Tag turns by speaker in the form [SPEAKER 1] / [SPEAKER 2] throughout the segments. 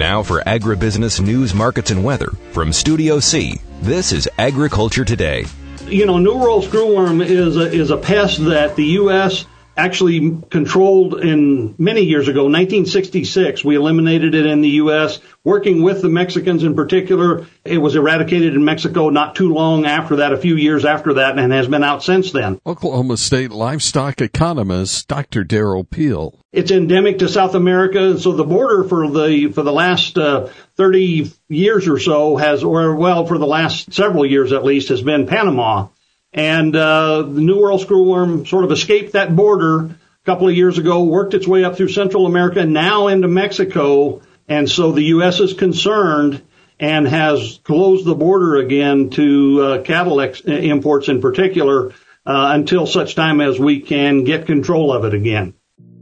[SPEAKER 1] Now for agribusiness news, markets, and weather from Studio C, this is Agriculture Today.
[SPEAKER 2] You know, New World Screwworm is a pest that the U.S. actually controlled in many years ago, 1966. We eliminated it in the U.S., working with the Mexicans in particular. It was eradicated in Mexico not too long after that, a few years after that, and has been out since then.
[SPEAKER 3] Oklahoma State livestock economist Dr. Darrell Peel.
[SPEAKER 2] It's endemic to South America, so the border for the last 30 years or so for the last several years at least, has been Panama. And the New World Screwworm sort of escaped that border a couple of years ago, worked its way up through Central America, now into Mexico. And so the U.S. is concerned and has closed the border again to cattle imports in particular until such time as we can get control of it again.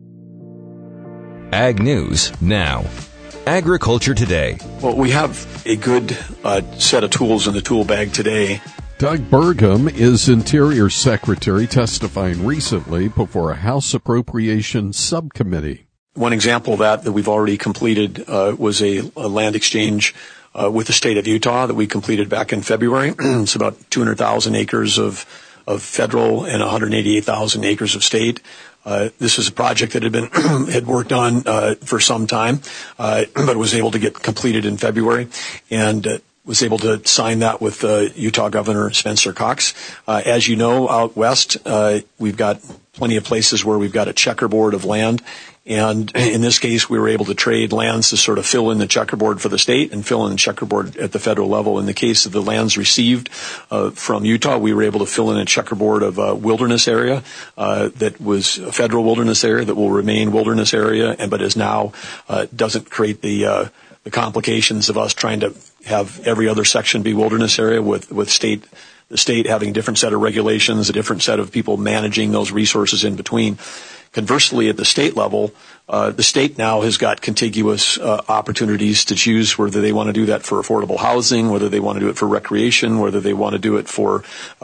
[SPEAKER 1] Ag News now. Agriculture Today.
[SPEAKER 4] Well, we have a good set of tools in the tool bag today.
[SPEAKER 3] Doug Burgum is Interior Secretary, testifying recently before a House Appropriations Subcommittee.
[SPEAKER 4] One example of that we've already completed was a land exchange with the state of Utah that we completed back in February. It's about 200,000 acres of federal and 188,000 acres of state. This is a project that had worked on for some time, but was able to get completed in February, and was able to sign that with Utah Governor Spencer Cox. As you know, out west, we've got plenty of places where we've got a checkerboard of land. And in this case, we were able to trade lands to sort of fill in the checkerboard for the state and fill in the checkerboard at the federal level. In the case of the lands received from Utah, we were able to fill in a checkerboard of a wilderness area that was a federal wilderness area that will remain wilderness area, but is now doesn't create the complications of us trying to have every other section be wilderness area with the state having a different set of regulations, a different set of people managing those resources in between. Conversely, at the state level, the state now has got contiguous opportunities to choose whether they want to do that for affordable housing, whether they want to do it for recreation, whether they want to do it for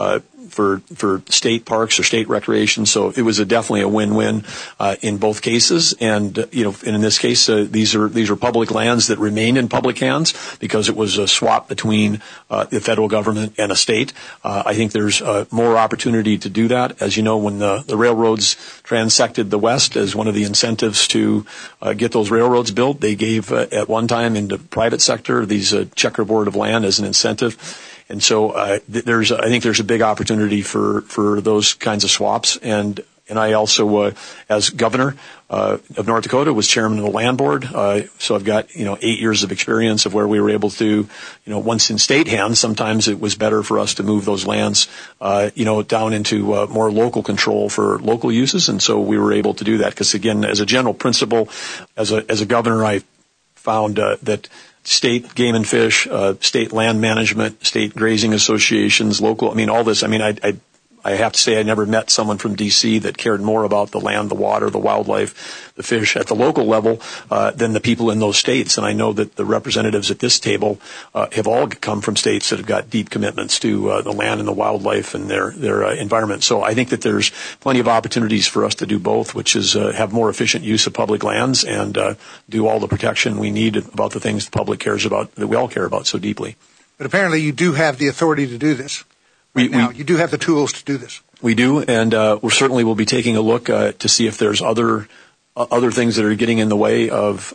[SPEAKER 4] state parks or state recreation. So it was definitely a win-win in both cases. And in this case, these are public lands that remain in public hands because it was a swap between the federal government and a state. I think there's more opportunity to do that. As you know, when the railroads transected the West as one of the incentives to get those railroads built, they gave at one time in the private sector these checkerboard of land as an incentive. And so I think there's a big opportunity for those kinds of swaps. And I also, as governor of North Dakota, was chairman of the land board. So I've got 8 years of experience of where we were able to, once in state hands, sometimes it was better for us to move those lands, down into more local control for local uses. And so we were able to do that because, again, as a general principle, as a governor, I found that state game and fish, state land management, state grazing associations, local, all this. I have to say I never met someone from D.C. that cared more about the land, the water, the wildlife, the fish at the local level than the people in those states. And I know that the representatives at this table have all come from states that have got deep commitments to the land and the wildlife and their environment. So I think that there's plenty of opportunities for us to do both, which is have more efficient use of public lands and do all the protection we need about the things the public cares about, that we all care about so deeply.
[SPEAKER 5] But apparently you do have the authority to do this. You do have the tools to do this.
[SPEAKER 4] We do, and we certainly will be taking a look to see if there's other things that are getting in the way of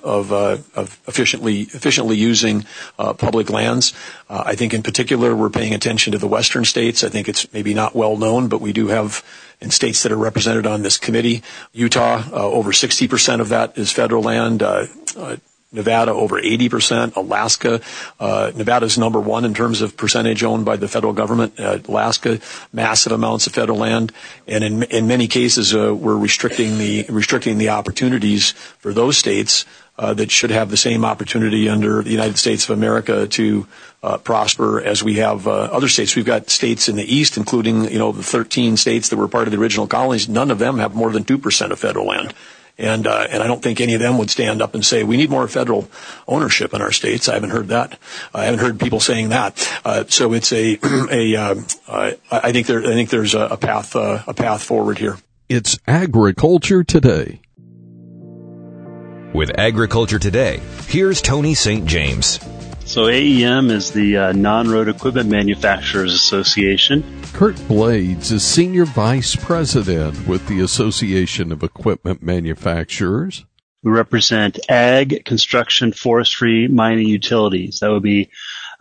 [SPEAKER 4] efficiently using public lands. I think in particular we're paying attention to the western states. I think it's maybe not well known, but we do have in states that are represented on this committee, Utah, over 60% of that is federal land. Nevada, over 80%. Alaska, Nevada's number one in terms of percentage owned by the federal government. Alaska, massive amounts of federal land. And in many cases, we're restricting the opportunities for those states that should have the same opportunity under the United States of America to prosper as we have other states. We've got states in the east, including the 13 states that were part of the original colonies. None of them have more than 2% of federal land. And I don't think any of them would stand up and say, we need more federal ownership in our states. I haven't heard that. I haven't heard people saying that. So it's I think there's a path forward here.
[SPEAKER 3] It's Agriculture Today.
[SPEAKER 1] With Agriculture Today, here's Tony St. James.
[SPEAKER 6] So AEM is the Non-Road Equipment Manufacturers Association.
[SPEAKER 3] Kurt Blades is Senior Vice President with the Association of Equipment Manufacturers.
[SPEAKER 6] We represent ag, construction, forestry, mining, utilities. That would be,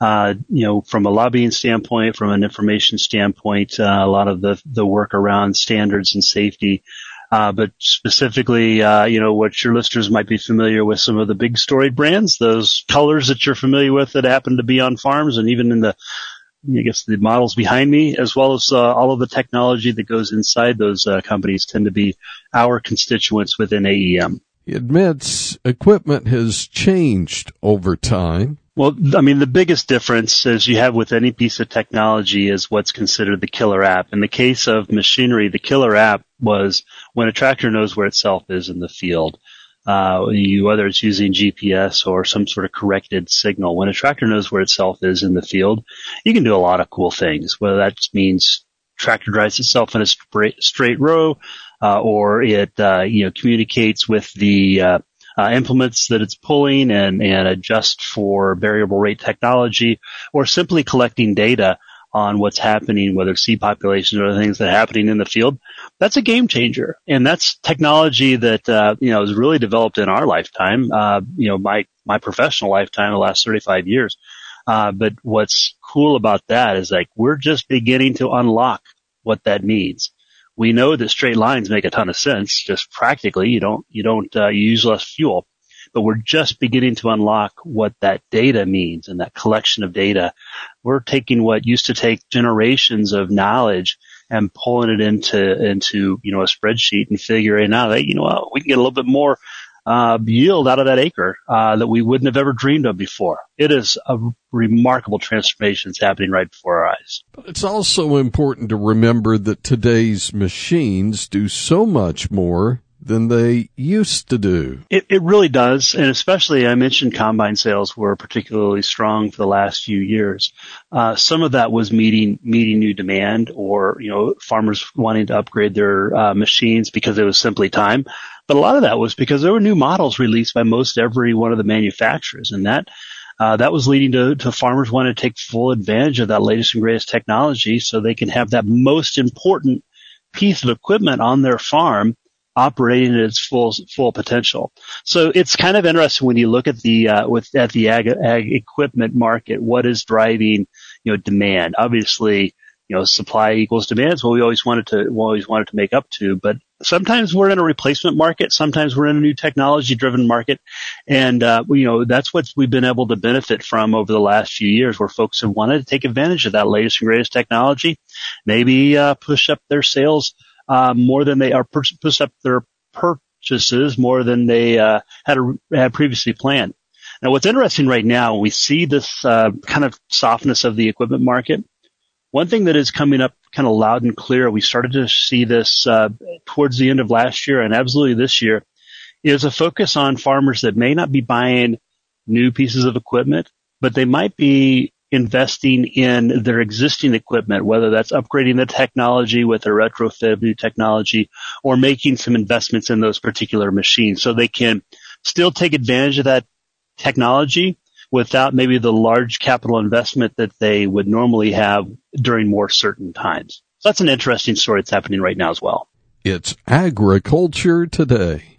[SPEAKER 6] from a lobbying standpoint, from an information standpoint, a lot of the work around standards and safety. But specifically, what your listeners might be familiar with, some of the big storied brands, those colors that you're familiar with that happen to be on farms, and even in the models behind me, as well as all of the technology that goes inside those companies tend to be our constituents within AEM.
[SPEAKER 3] He admits equipment has changed over time.
[SPEAKER 6] Well, I mean, the biggest difference, as you have with any piece of technology, is what's considered the killer app. In the case of machinery, the killer app was when a tractor knows where itself is in the field. Whether it's using GPS or some sort of corrected signal, when a tractor knows where itself is in the field, you can do a lot of cool things. Whether that means tractor drives itself in a straight row, or it communicates with the implements that it's pulling and adjust for variable rate technology, or simply collecting data on what's happening, whether it's seed populations or other things that are happening in the field. That's a game changer. And that's technology that, is really developed in our lifetime, my professional lifetime, the last 35 years. But what's cool about that is we're just beginning to unlock what that means. We know that straight lines make a ton of sense. Just practically, you use less fuel, but we're just beginning to unlock what that data means and that collection of data. We're taking what used to take generations of knowledge and pulling it into a spreadsheet and figuring out that, we can get a little bit more yield out of that acre that we wouldn't have ever dreamed of before. It is a remarkable transformation that's happening right before our eyes.
[SPEAKER 3] But it's also important to remember that today's machines do so much more than they used to do.
[SPEAKER 6] It really does, and especially I mentioned combine sales were particularly strong for the last few years. Some of that was meeting new demand, or farmers wanting to upgrade their machines because it was simply time. But a lot of that was because there were new models released by most every one of the manufacturers, and that was leading to farmers wanting to take full advantage of that latest and greatest technology so they can have that most important piece of equipment on their farm operating at its full potential. So it's kind of interesting when you look at the ag equipment market, what is driving demand. Obviously, supply equals demand is what we always wanted to make up to, but sometimes we're in a replacement market, sometimes we're in a new technology driven market, and that's what we've been able to benefit from over the last few years, where folks have wanted to take advantage of that latest and greatest technology, maybe push up their sales more than they are, push up their purchases more than they had previously planned. Now, what's interesting right now, we see this kind of softness of the equipment market. One thing that is coming up kind of loud and clear, we started to see this towards the end of last year and absolutely this year, is a focus on farmers that may not be buying new pieces of equipment, but they might be investing in their existing equipment, whether that's upgrading the technology with a retrofit new technology or making some investments in those particular machines so they can still take advantage of that technology without maybe the large capital investment that they would normally have during more certain times. So that's an interesting story that's happening right now as well.
[SPEAKER 3] It's Agriculture Today.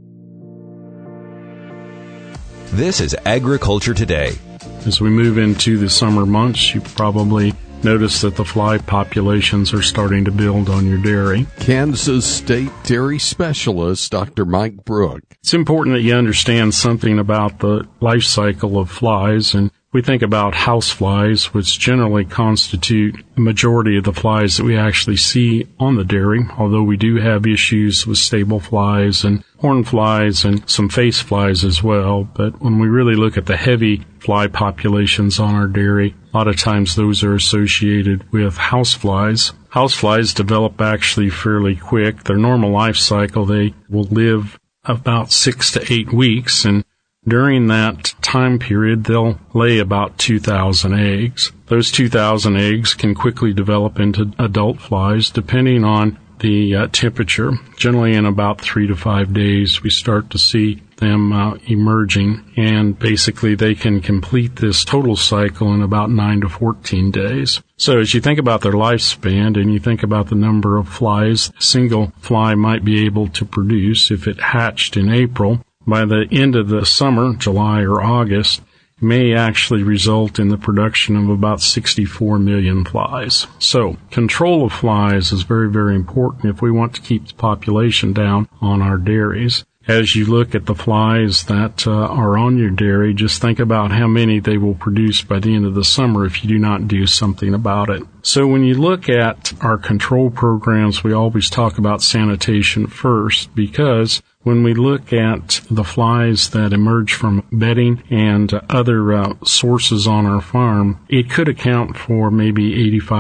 [SPEAKER 1] This is Agriculture Today.
[SPEAKER 7] As we move into the summer months, you probably notice that the fly populations are starting to build on your dairy.
[SPEAKER 3] Kansas State Dairy Specialist, Dr. Mike Brook.
[SPEAKER 7] It's important that you understand something about the life cycle of flies, and we think about house flies, which generally constitute the majority of the flies that we actually see on the dairy, although we do have issues with stable flies and horn flies and some face flies as well. But when we really look at the heavy fly populations on our dairy, a lot of times those are associated with house flies. House flies develop actually fairly quick. Their normal life cycle, they will live about 6 to 8 weeks, and during that time period, they'll lay about 2,000 eggs. Those 2,000 eggs can quickly develop into adult flies depending on the temperature. Generally in about 3 to 5 days, we start to see them emerging, and basically they can complete this total cycle in about 9 to 14 days. So as you think about their lifespan and you think about the number of flies a single fly might be able to produce if it hatched in April, by the end of the summer, July or August, may actually result in the production of about 64 million flies. So control of flies is very, very important if we want to keep the population down on our dairies. As you look at the flies that are on your dairy, just think about how many they will produce by the end of the summer if you do not do something about it. So when you look at our control programs, we always talk about sanitation first, because when we look at the flies that emerge from bedding and other sources on our farm, it could account for maybe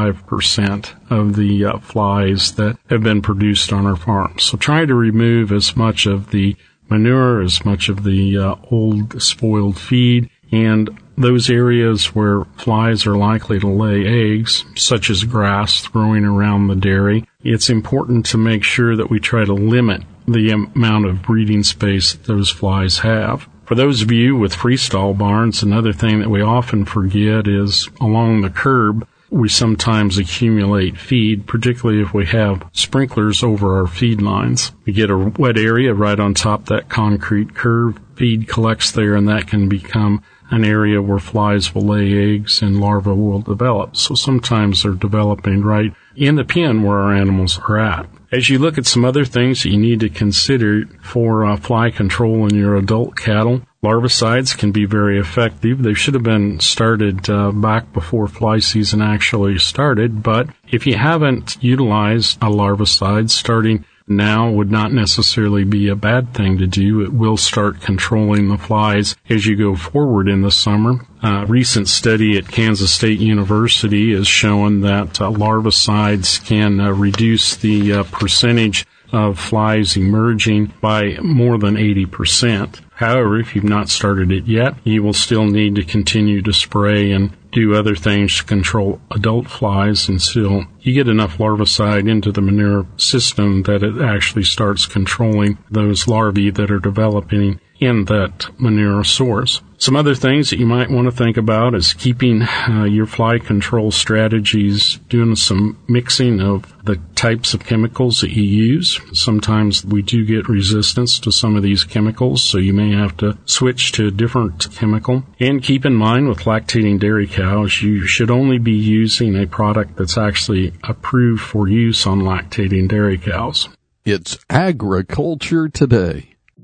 [SPEAKER 7] 85% of the flies that have been produced on our farm. So try to remove as much of the manure, as much of the old spoiled feed, and those areas where flies are likely to lay eggs, such as grass growing around the dairy. It's important to make sure that we try to limit the amount of breeding space that those flies have. For those of you with freestall barns, another thing that we often forget is along the curb, we sometimes accumulate feed, particularly if we have sprinklers over our feed lines. We get a wet area right on top of that concrete curb. Feed collects there, and that can become an area where flies will lay eggs and larvae will develop. So sometimes they're developing right in the pen where our animals are at. As you look at some other things that you need to consider for fly control in your adult cattle, larvicides can be very effective. They should have been started back before fly season actually started, but if you haven't utilized a larvicide, starting now would not necessarily be a bad thing to do. It will start controlling the flies as you go forward in the summer. A recent study at Kansas State University has shown that larvicides can reduce the percentage of flies emerging by more than 80%. However, if you've not started it yet, you will still need to continue to spray and do other things to control adult flies until you get enough larvicide into the manure system that it actually starts controlling those larvae that are developing in that manure source. Some other things that you might want to think about is keeping your fly control strategies, doing some mixing of the types of chemicals that you use. Sometimes we do get resistance to some of these chemicals, so you may have to switch to a different chemical. And keep in mind with lactating dairy cows, you should only be using a product that's actually approved for use on lactating dairy cows.
[SPEAKER 3] It's Agriculture Today.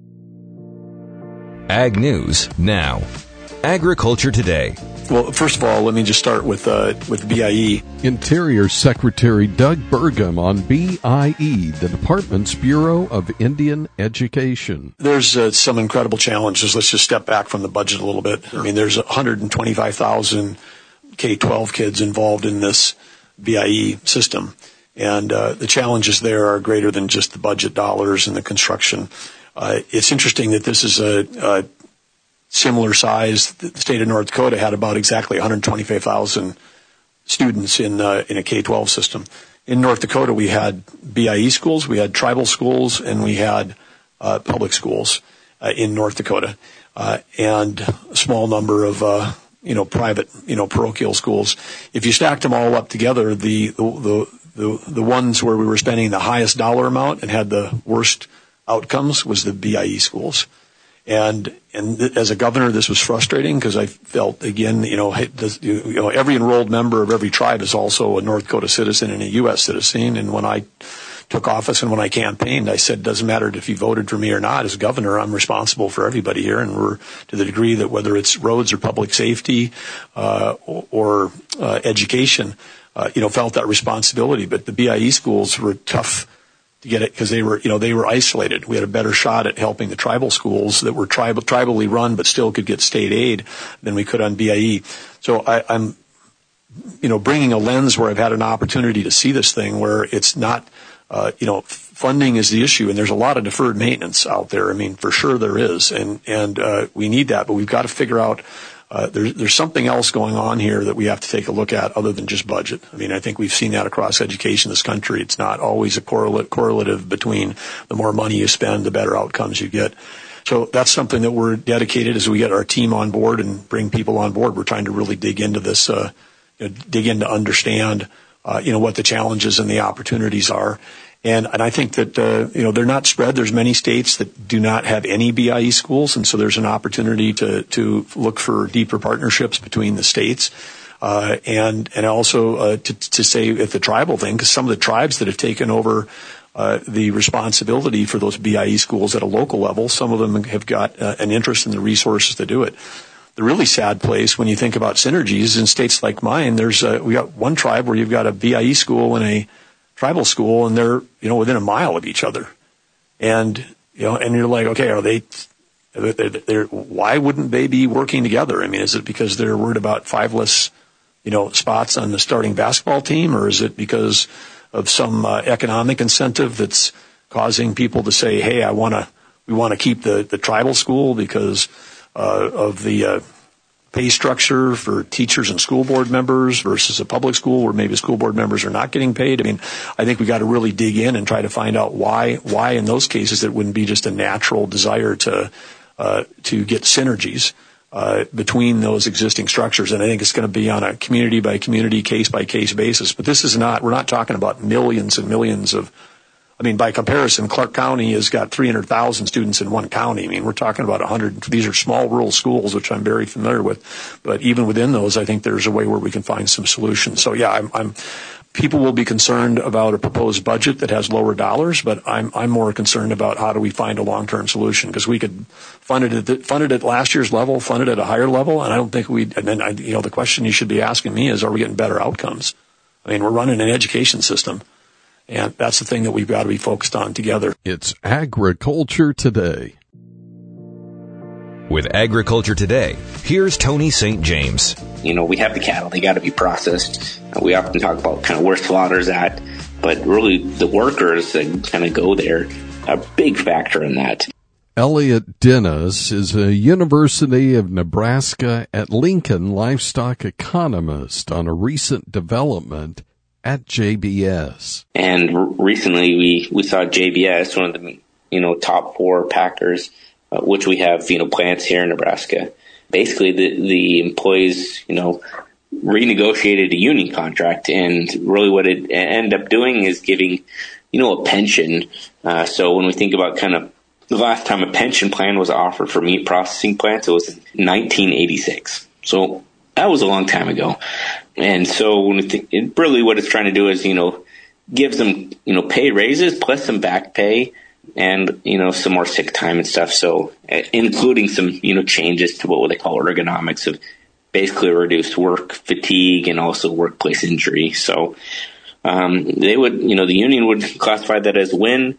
[SPEAKER 1] Ag News now. Agriculture Today.
[SPEAKER 4] Well, first of all, let me just start with BIE.
[SPEAKER 3] Interior Secretary Doug Burgum on BIE, the department's Bureau of Indian Education.
[SPEAKER 4] There's some incredible challenges. Let's just step back from the budget a little bit. I mean, there's 125,000 K-12 kids involved in this BIE system, and the challenges there are greater than just the budget dollars and the construction. It's interesting that this is a similar size. The state of North Dakota had about exactly 125,000 students in a K-12 system. In North Dakota, we had BIE schools, we had tribal schools, and we had public schools in North Dakota, and a small number of private parochial schools. If you stacked them all up together, the ones where we were spending the highest dollar amount and had the worst outcomes was the BIE schools. And as a governor, this was frustrating because I felt, again, every enrolled member of every tribe is also a North Dakota citizen and a U.S. citizen. And when I took office and when I campaigned, I said, doesn't matter if you voted for me or not, as governor, I'm responsible for everybody here. And we're, to the degree that whether it's roads or public safety, or education, felt that responsibility. But the BIE schools were tough to get it because they were isolated. We had a better shot at helping the tribal schools that were tribally run but still could get state aid than we could on BIE. So I'm bringing a lens where I've had an opportunity to see this thing where it's not, funding is the issue, and there's a lot of deferred maintenance out there. I mean, for sure there is, and we need that, but we've got to figure out there's something else going on here that we have to take a look at other than just budget. I mean, I think we've seen that across education in this country. It's not always a correlative between the more money you spend, the better outcomes you get. So that's something that we're dedicated as we get our team on board and bring people on board. We're trying to really dig into this, dig in to understand, what the challenges and the opportunities are. And I think that, they're not spread. There's many states that do not have any BIE schools. And so there's an opportunity to look for deeper partnerships between the states. And also, to say if the tribal thing, because some of the tribes that have taken over, the responsibility for those BIE schools at a local level, some of them have got an interest in the resources to do it. The really sad place when you think about synergies in states like mine, we got one tribe where you've got a BIE school and a tribal school, and they're, within a mile of each other. And, and you're like, okay, why wouldn't they be working together? I mean, is it because they're worried about 5 less, spots on the starting basketball team, or is it because of some economic incentive that's causing people to say, hey, we want to keep the tribal school because of the pay structure for teachers and school board members versus a public school where maybe school board members are not getting paid. I mean, I think we got to really dig in and try to find out why in those cases it wouldn't be just a natural desire to get synergies between those existing structures. And I think it's going to be on a community by community, case by case basis. But we're not talking about millions and millions by comparison, Clark County has got 300,000 students in one county. I mean, we're talking about 100. These are small rural schools, which I'm very familiar with. But even within those, I think there's a way where we can find some solutions. So yeah, people will be concerned about a proposed budget that has lower dollars, but I'm more concerned about how do we find a long-term solution, because we could fund it at last year's level, fund it at a higher level, and I don't think the question you should be asking me is, are we getting better outcomes? I mean, we're running an education system. And that's the thing that we've got to be focused on together.
[SPEAKER 3] It's Agriculture Today.
[SPEAKER 1] With Agriculture Today, here's Tony St. James.
[SPEAKER 8] We have the cattle. They got to be processed. We often talk about kind of where slaughter's at, but really the workers that kind of go there are a big factor in that.
[SPEAKER 3] Elliot Dennis is a University of Nebraska at Lincoln livestock economist on a recent development at JBS.
[SPEAKER 8] And recently we saw JBS, one of the, top 4 packers, which we have, plants here in Nebraska. Basically the employees, renegotiated a union contract, and really what it ended up doing is giving, a pension. So when we think about kind of the last time a pension plan was offered for meat processing plants, it was in 1986. So that was a long time ago. And so when we think, really what it's trying to do is, gives them, pay raises plus some back pay and, some more sick time and stuff. So including some, changes to what they call ergonomics of basically reduced work fatigue and also workplace injury. So, they would, the union would classify that as when,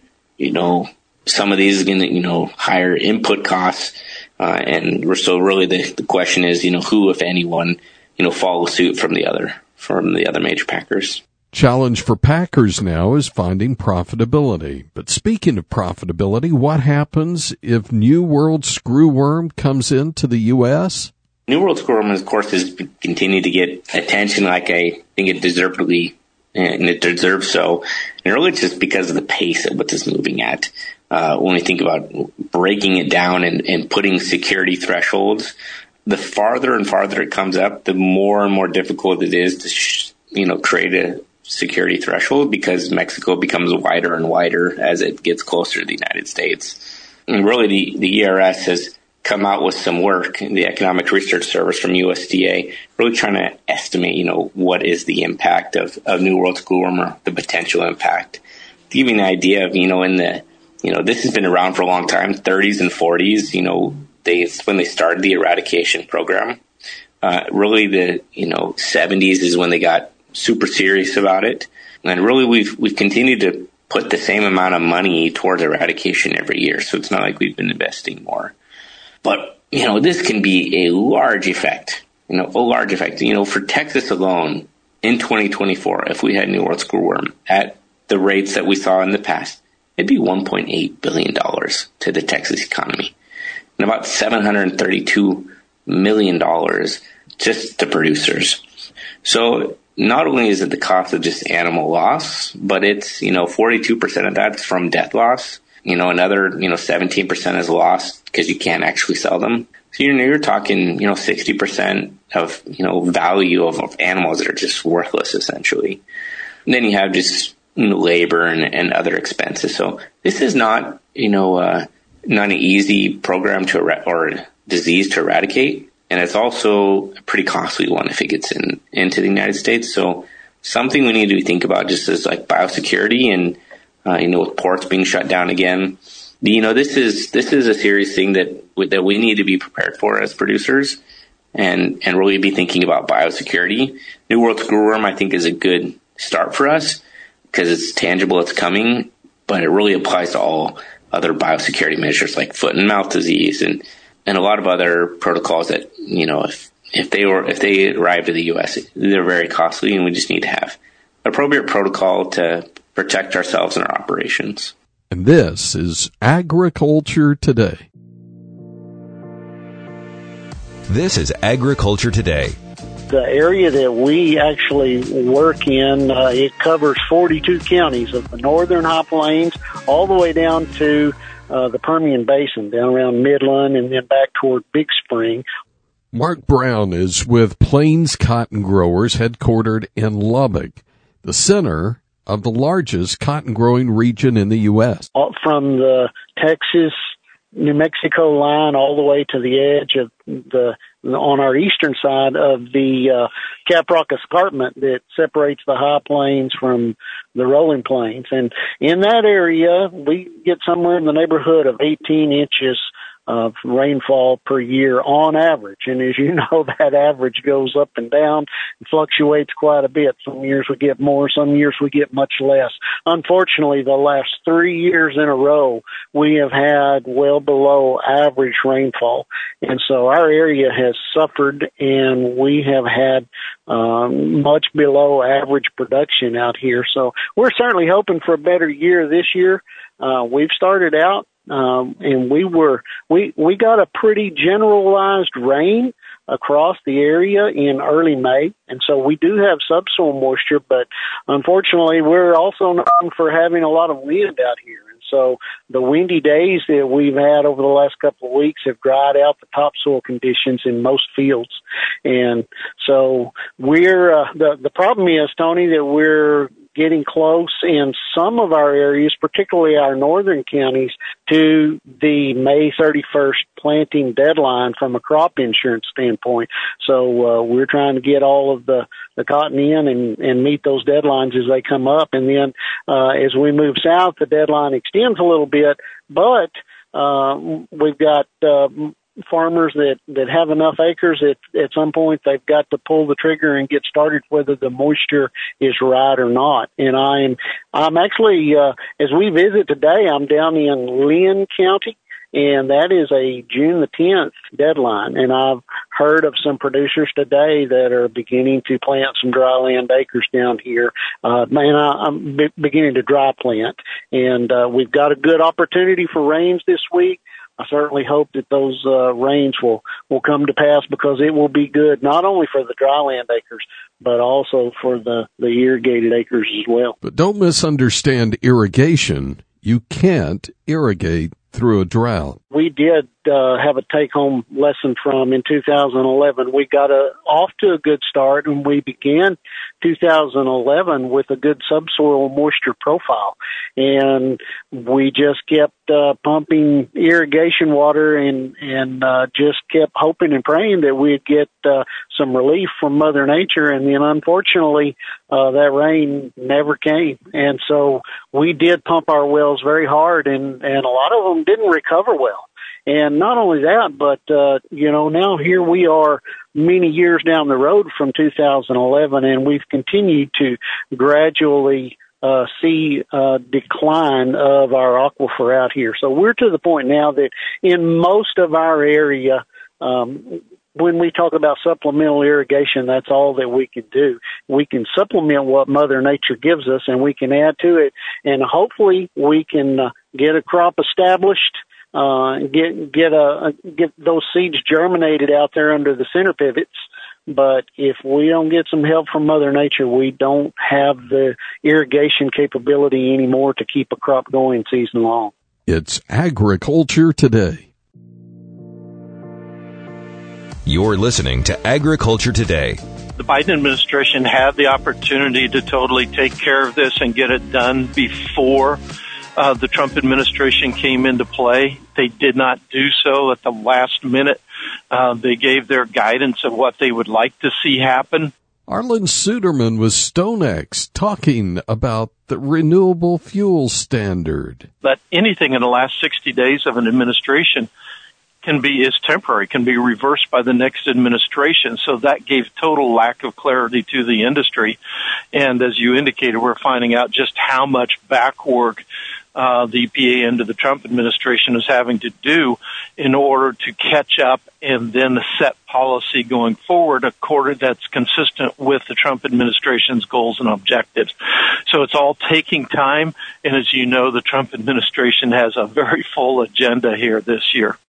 [SPEAKER 8] some of these are going to, higher input costs. And so really the question is, who, if anyone, follow suit from the other major packers.
[SPEAKER 3] Challenge for packers now is finding profitability. But speaking of profitability, what happens if New World screwworm comes into the U.S.?
[SPEAKER 8] New World screwworm, of course, has continued to get attention like I think it deservedly, and it deserves so. And really it's just because of the pace of what it's moving at. When we think about breaking it down and putting security thresholds, the farther and farther it comes up, the more and more difficult it is to, create a security threshold, because Mexico becomes wider and wider as it gets closer to the United States. And really the ERS has come out with some work, the Economic Research Service from USDA, really trying to estimate, what is the impact of New World screwworm, or the potential impact. To give you an idea of, this has been around for a long time, 30s and 40s, when they started the eradication program. Really the, 70s is when they got super serious about it. And really we've continued to put the same amount of money towards eradication every year. So it's not like we've been investing more. But, this can be a large effect, for Texas alone in 2024, if we had New World screwworm at the rates that we saw in the past, it'd be $1.8 billion to the Texas economy. And about $732 million just to producers. So not only is it the cost of just animal loss, but it's, 42% of that's from death loss. Another, 17% is lost because you can't actually sell them. So you're talking, 60% of, value of animals that are just worthless, essentially. And then you have just labor and other expenses. So this is not, not an easy program or disease to eradicate. And it's also a pretty costly one if it gets into the United States. So something we need to think about just as like biosecurity and, with ports being shut down again. This is a serious thing that we need to be prepared for as producers and really be thinking about biosecurity. New World Screwworm, I think, is a good start for us because it's tangible, it's coming, but it really applies to all other biosecurity measures like foot and mouth disease and a lot of other protocols that, if they arrive to the U.S., they're very costly, and we just need to have appropriate protocol to protect ourselves and our operations.
[SPEAKER 3] And this is Agriculture Today.
[SPEAKER 1] This is Agriculture Today.
[SPEAKER 9] The area that we actually work in, it covers 42 counties of the northern High Plains all the way down to the Permian Basin, down around Midland and then back toward Big Spring.
[SPEAKER 3] Mark Brown is with Plains Cotton Growers, headquartered in Lubbock, the center of the largest cotton growing region in the U.S.
[SPEAKER 9] From the Texas, New Mexico line all the way to the edge of on our eastern side of the Caprock Escarpment that separates the High Plains from the Rolling Plains. And in that area, we get somewhere in the neighborhood of 18 inches of rainfall per year on average. And as you know, that average goes up and down and fluctuates quite a bit. Some years we get more, some years we get much less. Unfortunately, the last 3 years in a row, we have had well below average rainfall. And so our area has suffered, and we have had much below average production out here. So we're certainly hoping for a better year this year. We've started out and we got a pretty generalized rain across the area in early May. And so we do have subsoil moisture, but unfortunately we're also known for having a lot of wind out here. And so the windy days that we've had over the last couple of weeks have dried out the topsoil conditions in most fields. And so the problem is, Tony, that we're getting close in some of our areas, particularly our northern counties, to the May 31st planting deadline from a crop insurance standpoint. So we're trying to get all of the cotton in and meet those deadlines as they come up. And then as we move south, the deadline extends a little bit, but we've got farmers that have enough acres at some point they've got to pull the trigger and get started whether the moisture is right or not. And I'm actually as we visit today, I'm down in Lynn County, and that is a June the 10th deadline. And I've heard of some producers today that are beginning to plant some dry land acres down here. I'm beginning to dry plant, and we've got a good opportunity for rains this week. I certainly hope that those rains will come to pass, because it will be good not only for the dry land acres, but also for the irrigated acres as well.
[SPEAKER 3] But don't misunderstand irrigation. You can't irrigate through a drought.
[SPEAKER 9] We did have a take-home lesson from in 2011. We got off to a good start, and we began 2011 with a good subsoil moisture profile. And we just kept pumping irrigation water and just kept hoping and praying that we'd get some relief from Mother Nature. And then, unfortunately, that rain never came. And so we did pump our wells very hard, and a lot of them didn't recover well. And not only that, but, now here we are many years down the road from 2011, and we've continued to gradually see a decline of our aquifer out here. So we're to the point now that in most of our area, when we talk about supplemental irrigation, that's all that we can do. We can supplement what Mother Nature gives us, and we can add to it, and hopefully we can get a crop established get those seeds germinated out there under the center pivots. But if we don't get some help from Mother Nature, we don't have the irrigation capability anymore to keep a crop going season long.
[SPEAKER 3] It's Agriculture Today.
[SPEAKER 1] You're listening to Agriculture Today.
[SPEAKER 10] The Biden administration had the opportunity to totally take care of this and get it done before the Trump administration came into play. They did not do so at the last minute. They gave their guidance of what they would like to see happen.
[SPEAKER 3] Arlen Suderman with StoneX talking about the renewable fuel standard.
[SPEAKER 10] But anything in the last 60 days of an administration is temporary, can be reversed by the next administration. So that gave total lack of clarity to the industry. And as you indicated, we're finding out just how much backwork the EPA under the Trump administration is having to do in order to catch up and then set policy going forward that's consistent with the Trump administration's goals and objectives. So it's all taking time. And as you know, the Trump administration has a very full agenda here this year.